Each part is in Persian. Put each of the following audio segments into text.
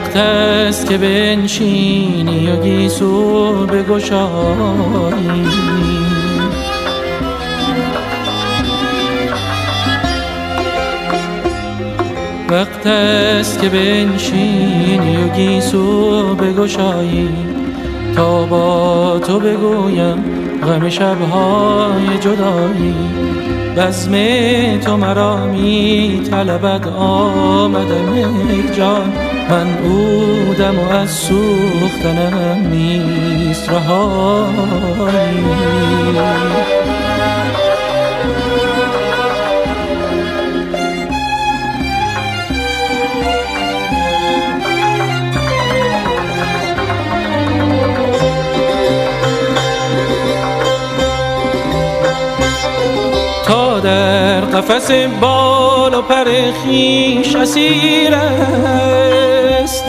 وقت است که بنشینی و گیسو بگشایی. وقت است که بنشینی و گیسو بگشایی تا با تو بگویم غم شب‌های جدایی. بزم تو مرا می طلبد آمدم ای جان، من بودم و از سوختنم نیست رهایی. تا در قفس بال و پر خویش اسیر است،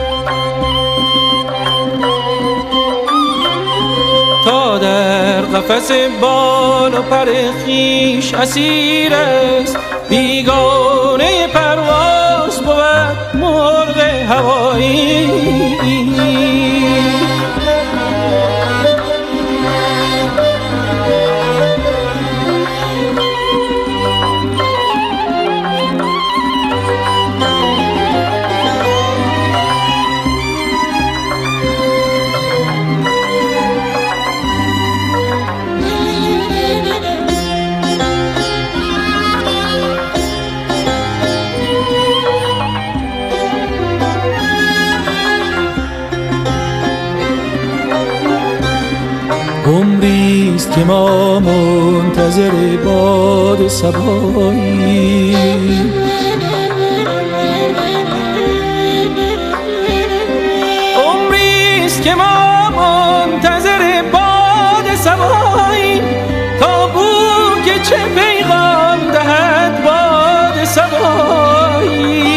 تا در قفس بال و پر خویش اسیر است. بیگانه پرواز بود مرغ هوایی. عمریست که ما منتظر باد صبایی. عمریست که ما منتظر باد صبایی تا بو که چه پیغام دهد باد صبایی.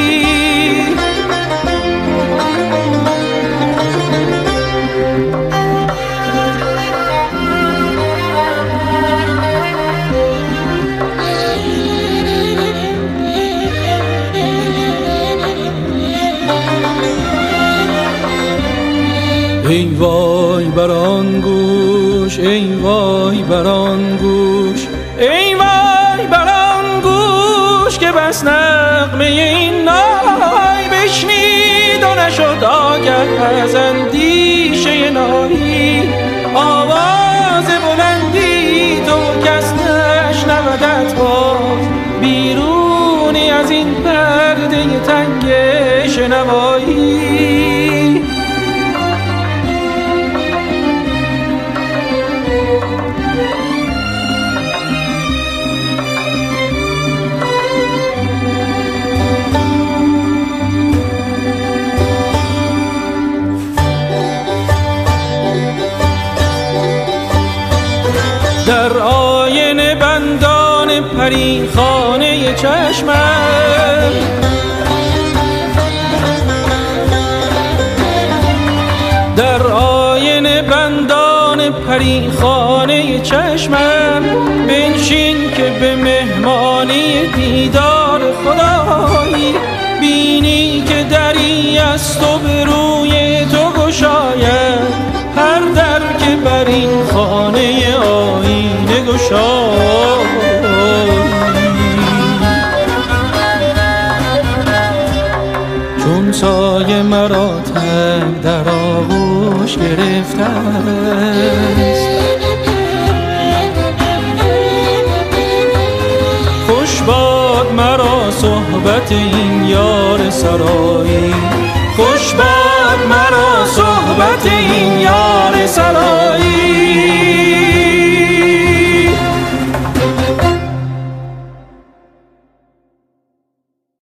ای وای بران گوش، ای وای بران گوش، ای وای بران گوش که بس نغمه این نای بشنید و نشد آگه از اندیشه نایی. آواز بلندی تو کس نشنودت باز، بیرونی از این پرده تنگ شنوایی. در آینه بندان پری خانه چشمم، در آینه بندان پری خانه چشمم بنشین که به مهمانی دیدار خدایی. بینی که دری از تو به روی تو گشاید، هر در که بر این خانه آینه گشایی. چون سایه مرا تنگ در آغوش گرفته است، خوش باد مرا صحبت این یار سرایی. خوش باد مرا صحبت این یار سرایی.